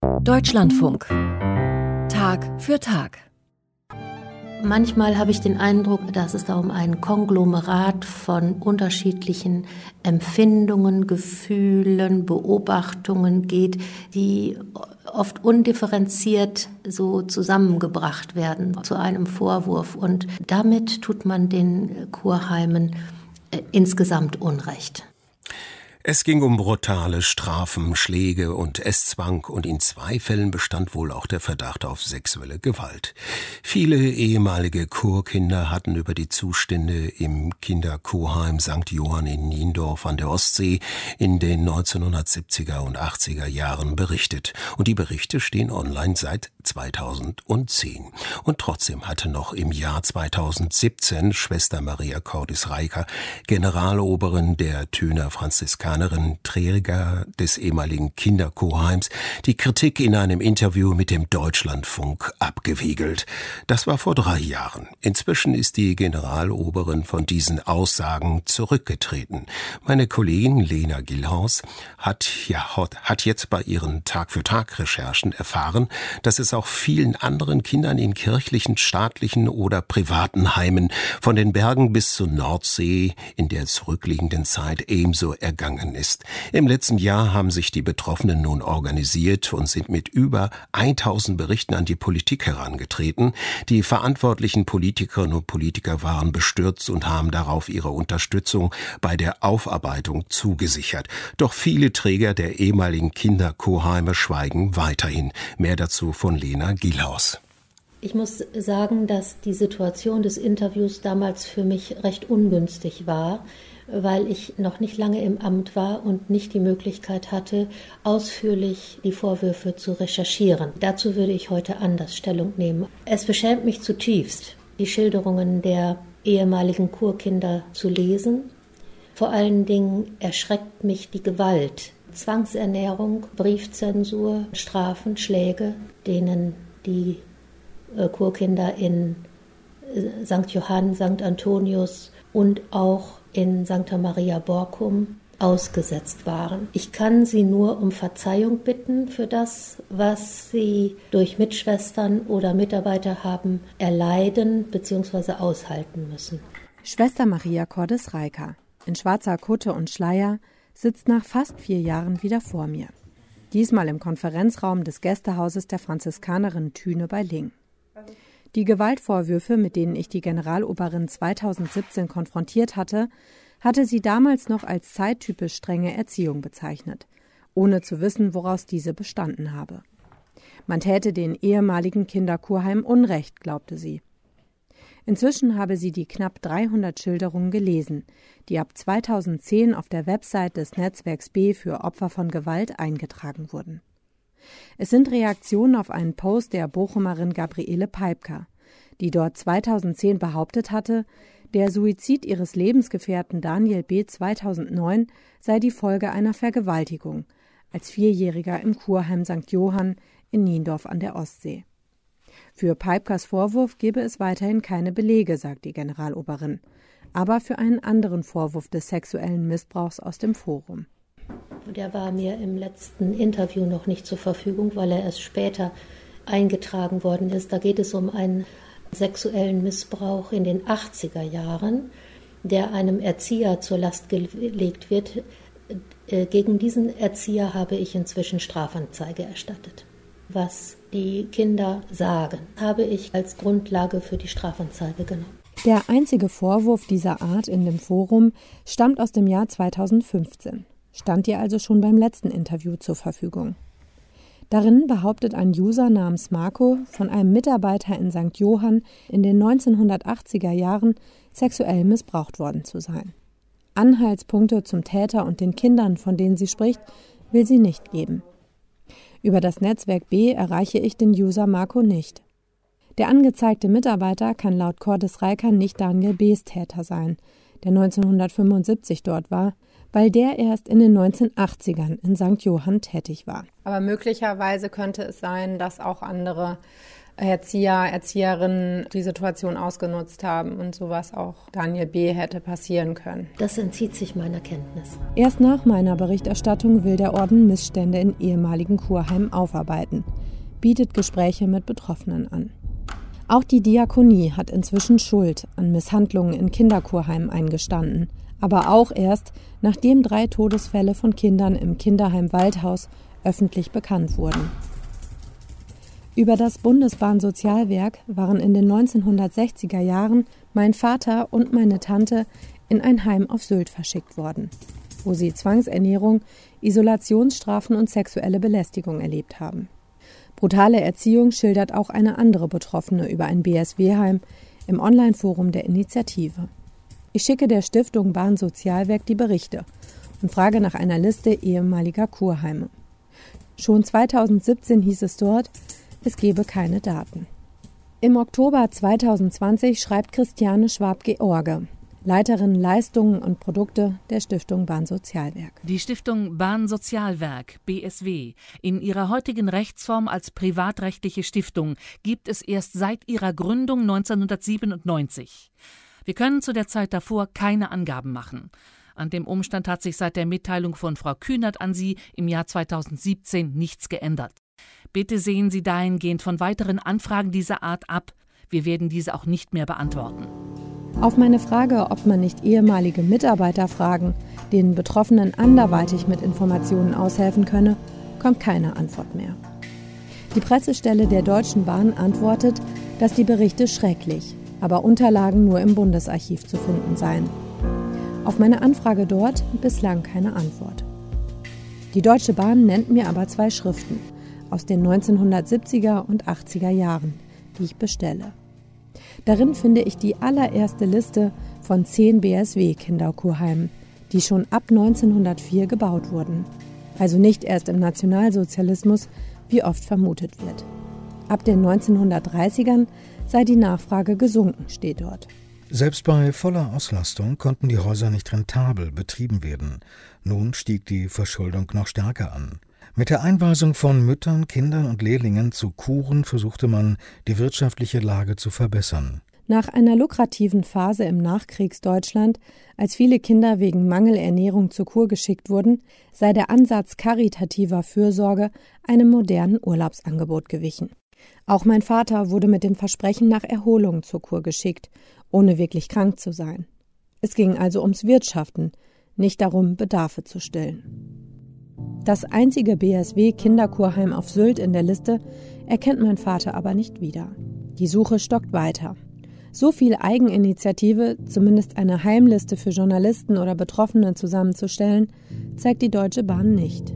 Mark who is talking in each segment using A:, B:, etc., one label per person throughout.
A: Deutschlandfunk. Tag für Tag.
B: Manchmal habe ich den Eindruck, dass es da um ein Konglomerat von unterschiedlichen Empfindungen, Gefühlen, Beobachtungen geht, die oft undifferenziert so zusammengebracht werden zu einem Vorwurf. Und damit tut man den Kurheimen insgesamt Unrecht.
C: Es ging um brutale Strafen, Schläge und Esszwang und in 2 Fällen bestand wohl auch der Verdacht auf sexuelle Gewalt. Viele ehemalige Kurkinder hatten über die Zustände im Kinderkurheim St. Johann in Niendorf an der Ostsee in den 1970er und 80er Jahren berichtet. Und die Berichte stehen online seit 2010. Und trotzdem hatte noch im Jahr 2017 Schwester Maria Cordes-Reiker, Generaloberin der Thüner Franziskanerin, Träger des ehemaligen Kinderkurheims, die Kritik in einem Interview mit dem Deutschlandfunk abgewiegelt. Das war vor 3 Jahren. Inzwischen ist die Generaloberin von diesen Aussagen zurückgetreten. Meine Kollegin Lena Gillhaus hat jetzt bei ihren Tag-für-Tag-Recherchen erfahren, dass es auch vielen anderen Kindern in kirchlichen, staatlichen oder privaten Heimen von den Bergen bis zur Nordsee in der zurückliegenden Zeit ebenso ergangen ist. Im letzten Jahr haben sich die Betroffenen nun organisiert und sind mit über 1000 Berichten an die Politik herangetreten. Die verantwortlichen Politikerinnen und Politiker waren bestürzt und haben darauf ihre Unterstützung bei der Aufarbeitung zugesichert. Doch viele Träger der ehemaligen Kinderkurheime schweigen weiterhin. Mehr dazu von Lena Gillhaus.
B: Ich muss sagen, dass die Situation des Interviews damals für mich recht ungünstig war, weil ich noch nicht lange im Amt war und nicht die Möglichkeit hatte, ausführlich die Vorwürfe zu recherchieren. Dazu würde ich heute anders Stellung nehmen. Es beschämt mich zutiefst, die Schilderungen der ehemaligen Kurkinder zu lesen. Vor allen Dingen erschreckt mich die Gewalt, Zwangsernährung, Briefzensur, Strafen, Schläge, denen die Kurkinder in St. Johann, St. Antonius und auch in St. Maria Borkum ausgesetzt waren. Ich kann sie nur um Verzeihung bitten für das, was sie durch Mitschwestern oder Mitarbeiter haben erleiden bzw. aushalten müssen.
D: Schwester Maria Cordes-Reiker, in schwarzer Kutte und Schleier, sitzt nach fast 4 Jahren wieder vor mir. Diesmal im Konferenzraum des Gästehauses der Franziskanerin Thüne bei Lingen. Die Gewaltvorwürfe, mit denen ich die Generaloberin 2017 konfrontiert hatte, hatte sie damals noch als zeittypisch strenge Erziehung bezeichnet, ohne zu wissen, woraus diese bestanden habe. Man täte den ehemaligen Kinderkurheim Unrecht, glaubte sie. Inzwischen habe sie die knapp 300 Schilderungen gelesen, die ab 2010 auf der Website des Netzwerks B für Opfer von Gewalt eingetragen wurden. Es sind Reaktionen auf einen Post der Bochumerin Gabriele Peipka, die dort 2010 behauptet hatte, der Suizid ihres Lebensgefährten Daniel B. 2009 sei die Folge einer Vergewaltigung, als 4-Jähriger im Kurheim St. Johann in Niendorf an der Ostsee. Für Peipkas Vorwurf gebe es weiterhin keine Belege, sagt die Generaloberin, aber für einen anderen Vorwurf des sexuellen Missbrauchs aus dem Forum.
B: Der war mir im letzten Interview noch nicht zur Verfügung, weil er erst später eingetragen worden ist. Da geht es um einen sexuellen Missbrauch in den 80er Jahren, der einem Erzieher zur Last gelegt wird. Gegen diesen Erzieher habe ich inzwischen Strafanzeige erstattet. Was die Kinder sagen, habe ich als Grundlage für die Strafanzeige genommen.
D: Der einzige Vorwurf dieser Art in dem Forum stammt aus dem Jahr 2015. Stand ihr also schon beim letzten Interview zur Verfügung. Darin behauptet ein User namens Marco, von einem Mitarbeiter in St. Johann in den 1980er Jahren sexuell missbraucht worden zu sein. Anhaltspunkte zum Täter und den Kindern, von denen sie spricht, will sie nicht geben. Über das Netzwerk B erreiche ich den User Marco nicht. Der angezeigte Mitarbeiter kann laut Cordes-Reiker nicht Daniel B.'s Täter sein, der 1975 dort war, weil der erst in den 1980ern in St. Johann tätig war.
E: Aber möglicherweise könnte es sein, dass auch andere
D: Erzieher, Erzieherinnen die Situation ausgenutzt haben und sowas auch Daniel B. hätte passieren können.
B: Das entzieht sich meiner Kenntnis.
D: Erst nach meiner Berichterstattung will der Orden Missstände in ehemaligen Kurheimen aufarbeiten, bietet Gespräche mit Betroffenen an. Auch die Diakonie hat inzwischen Schuld an Misshandlungen in Kinderkurheimen eingestanden, aber auch erst, nachdem 3 Todesfälle von Kindern im Kinderheim Waldhaus öffentlich bekannt wurden. Über das Bundesbahnsozialwerk waren in den 1960er Jahren mein Vater und meine Tante in ein Heim auf Sylt verschickt worden, wo sie Zwangsernährung, Isolationsstrafen und sexuelle Belästigung erlebt haben. Brutale Erziehung schildert auch eine andere Betroffene über ein BSW-Heim im Online-Forum der Initiative. Ich schicke der Stiftung Bahnsozialwerk die Berichte und frage nach einer Liste ehemaliger Kurheime. Schon 2017 hieß es dort, es gebe keine Daten. Im Oktober 2020 schreibt Christiane Schwab-George, Leiterin Leistungen und Produkte der Stiftung Bahnsozialwerk.
E: Die Stiftung Bahnsozialwerk, BSW, in ihrer heutigen Rechtsform als privatrechtliche Stiftung gibt es erst seit ihrer Gründung 1997. Wir können zu der Zeit davor keine Angaben machen. An dem Umstand hat sich seit der Mitteilung von Frau Kühnert an Sie im Jahr 2017 nichts geändert. Bitte sehen Sie dahingehend von weiteren Anfragen dieser Art ab. Wir werden diese auch nicht mehr beantworten.
D: Auf meine Frage, ob man nicht ehemalige Mitarbeiter fragen, denen Betroffenen anderweitig mit Informationen aushelfen könne, kommt keine Antwort mehr. Die Pressestelle der Deutschen Bahn antwortet, dass die Berichte schrecklich, aber Unterlagen nur im Bundesarchiv zu finden seien. Auf meine Anfrage dort bislang keine Antwort. Die Deutsche Bahn nennt mir aber 2 Schriften aus den 1970er und 80er Jahren, die ich bestelle. Darin finde ich die allererste Liste von 10 BSW-Kinderkurheimen, die schon ab 1904 gebaut wurden. Also nicht erst im Nationalsozialismus, wie oft vermutet wird. Ab den 1930ern sei die Nachfrage gesunken, steht dort.
F: Selbst bei voller Auslastung konnten die Häuser nicht rentabel betrieben werden. Nun stieg die Verschuldung noch stärker an. Mit der Einweisung von Müttern, Kindern und Lehrlingen zu Kuren versuchte man, die wirtschaftliche Lage zu verbessern.
D: Nach einer lukrativen Phase im Nachkriegsdeutschland, als viele Kinder wegen Mangelernährung zur Kur geschickt wurden, sei der Ansatz karitativer Fürsorge einem modernen Urlaubsangebot gewichen. Auch mein Vater wurde mit dem Versprechen nach Erholung zur Kur geschickt, ohne wirklich krank zu sein. Es ging also ums Wirtschaften, nicht darum, Bedarfe zu stillen. Das einzige BSW-Kinderkurheim auf Sylt in der Liste erkennt mein Vater aber nicht wieder. Die Suche stockt weiter. So viel Eigeninitiative, zumindest eine Heimliste für Journalisten oder Betroffene zusammenzustellen, zeigt die Deutsche Bahn nicht.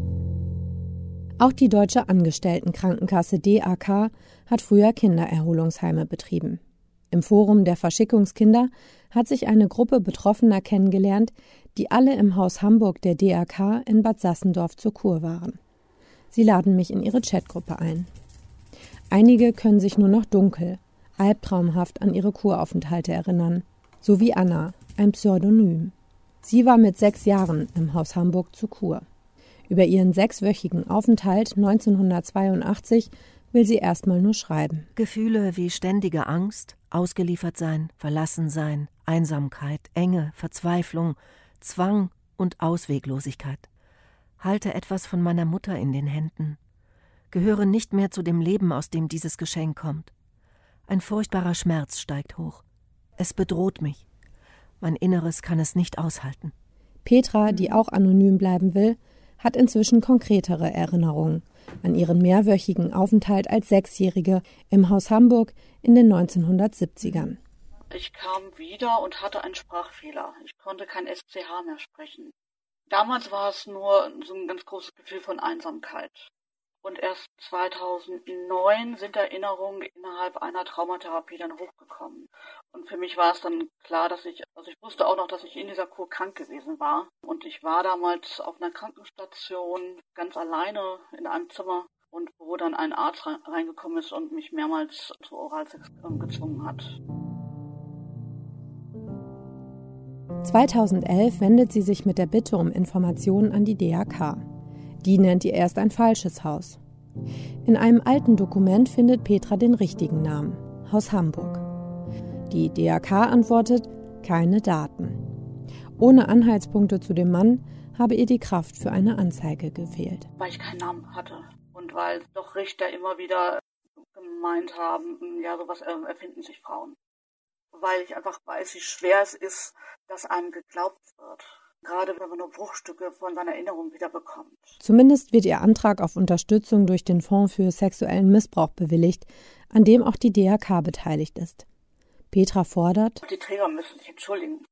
D: Auch die Deutsche Angestelltenkrankenkasse DAK hat früher Kindererholungsheime betrieben. Im Forum der Verschickungskinder hat sich eine Gruppe Betroffener kennengelernt, die alle im Haus Hamburg der DAK in Bad Sassendorf zur Kur waren. Sie laden mich in ihre Chatgruppe ein. Einige können sich nur noch dunkel, albtraumhaft an ihre Kuraufenthalte erinnern. So wie Anna, ein Pseudonym. Sie war mit 6 Jahren im Haus Hamburg zur Kur. Über ihren 6-wöchigen Aufenthalt 1982 will sie erstmal nur schreiben.
G: Gefühle wie ständige Angst, ausgeliefert sein, verlassen sein, Einsamkeit, Enge, Verzweiflung, Zwang und Ausweglosigkeit. Halte etwas von meiner Mutter in den Händen. Gehöre nicht mehr zu dem Leben, aus dem dieses Geschenk kommt. Ein furchtbarer Schmerz steigt hoch. Es bedroht mich. Mein Inneres kann es nicht aushalten.
D: Petra, die auch anonym bleiben will, hat inzwischen konkretere Erinnerungen an ihren mehrwöchigen Aufenthalt als 6-Jährige im Haus Hamburg in den 1970ern.
H: Ich kam wieder und hatte einen Sprachfehler. Ich konnte kein SCH mehr sprechen. Damals war es nur so ein ganz großes Gefühl von Einsamkeit. Und erst 2009 sind Erinnerungen innerhalb einer Traumatherapie dann hochgekommen. Und für mich war es dann klar, dass ich wusste auch noch, dass ich in dieser Kur krank gewesen war. Und ich war damals auf einer Krankenstation ganz alleine in einem Zimmer und wo dann ein Arzt reingekommen ist und mich mehrmals zu Oralsex gezwungen hat.
D: 2011 wendet sie sich mit der Bitte um Informationen an die DAK. Die nennt ihr erst ein falsches Haus. In einem alten Dokument findet Petra den richtigen Namen, Haus Hamburg. Die DAK antwortet, keine Daten. Ohne Anhaltspunkte zu dem Mann habe ihr die Kraft für eine Anzeige gefehlt.
H: Weil ich keinen Namen hatte und weil doch Richter immer wieder gemeint haben, ja, sowas erfinden sich Frauen. Weil ich einfach weiß, wie schwer es ist, dass einem geglaubt wird. Gerade wenn man nur Bruchstücke von seiner Erinnerung wieder bekommt.
D: Zumindest wird ihr Antrag auf Unterstützung durch den Fonds für sexuellen Missbrauch bewilligt, an dem auch die DAK beteiligt ist. Petra fordert:
H: Die Träger müssen sich entschuldigen.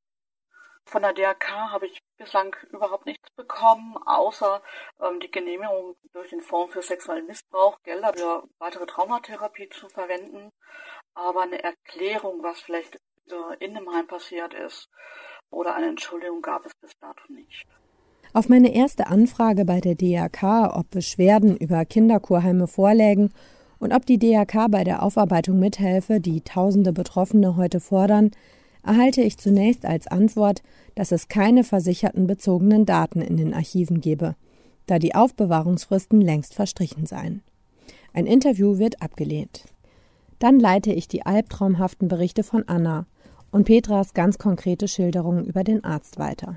H: Von der DAK habe ich bislang überhaupt nichts bekommen, außer die Genehmigung durch den Fonds für sexuellen Missbrauch, Gelder für weitere Traumatherapie zu verwenden. Aber eine Erklärung, was vielleicht in dem Heim passiert ist, oder eine Entschuldigung gab es bis dato nicht.
D: Auf meine erste Anfrage bei der DAK, ob Beschwerden über Kinderkurheime vorlägen und ob die DAK bei der Aufarbeitung mithelfe, die tausende Betroffene heute fordern, erhalte ich zunächst als Antwort, dass es keine versichertenbezogenen Daten in den Archiven gebe, da die Aufbewahrungsfristen längst verstrichen seien. Ein Interview wird abgelehnt. Dann leite ich die albtraumhaften Berichte von Anna und Petras ganz konkrete Schilderungen über den Arzt weiter.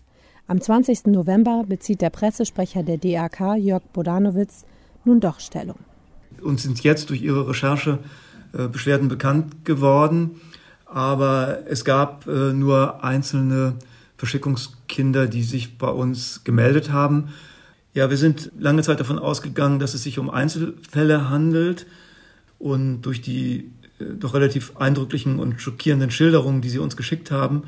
D: Am 20. November bezieht der Pressesprecher der DAK, Jörg Bodanowitz, nun doch Stellung.
I: Uns sind jetzt durch Ihre Recherche Beschwerden bekannt geworden, aber es gab nur einzelne Verschickungskinder, die sich bei uns gemeldet haben. Ja, wir sind lange Zeit davon ausgegangen, dass es sich um Einzelfälle handelt, und durch die doch relativ eindrücklichen und schockierenden Schilderungen, die Sie uns geschickt haben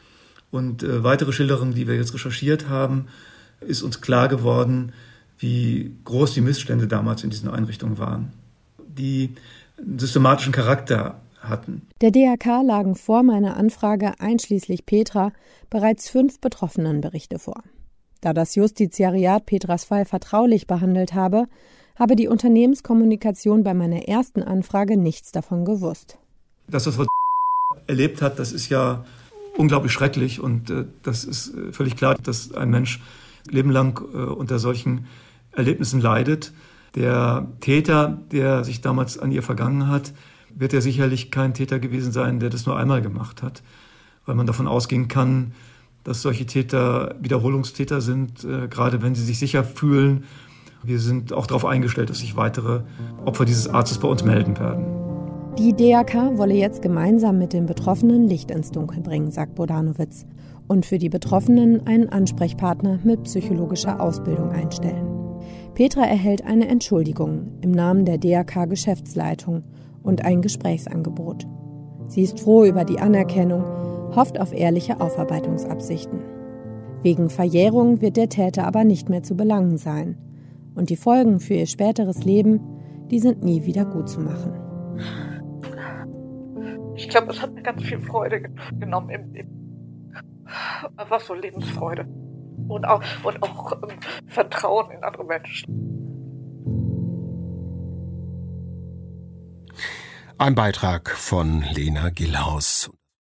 I: und weitere Schilderungen, die wir jetzt recherchiert haben, ist uns klar geworden, wie groß die Missstände damals in diesen Einrichtungen waren, die einen systematischen Charakter hatten.
D: Der DAK lagen vor meiner Anfrage einschließlich Petra bereits 5 Betroffenenberichte vor. Da das Justiziariat Petras Fall vertraulich behandelt habe die Unternehmenskommunikation bei meiner ersten Anfrage nichts davon gewusst.
I: Das, was Frau erlebt hat, das ist ja unglaublich schrecklich, und das ist völlig klar, dass ein Mensch lebenlang unter solchen Erlebnissen leidet. Der Täter, der sich damals an ihr vergangen hat, wird ja sicherlich kein Täter gewesen sein, der das nur einmal gemacht hat, weil man davon ausgehen kann, dass solche Täter Wiederholungstäter sind, gerade wenn sie sich sicher fühlen. Wir sind auch darauf eingestellt, dass sich weitere Opfer dieses Arztes bei uns melden werden.
D: Die DAK wolle jetzt gemeinsam mit den Betroffenen Licht ins Dunkel bringen, sagt Bodanowitz, und für die Betroffenen einen Ansprechpartner mit psychologischer Ausbildung einstellen. Petra erhält eine Entschuldigung im Namen der DAK-Geschäftsleitung und ein Gesprächsangebot. Sie ist froh über die Anerkennung, hofft auf ehrliche Aufarbeitungsabsichten. Wegen Verjährung wird der Täter aber nicht mehr zu belangen sein. Und die Folgen für ihr späteres Leben, die sind nie wieder gut zu machen.
H: Ich glaube, es hat mir ganz viel Freude genommen im Leben. Einfach so Lebensfreude. Und auch Vertrauen in andere Menschen.
C: Ein Beitrag von Lena Gillhaus.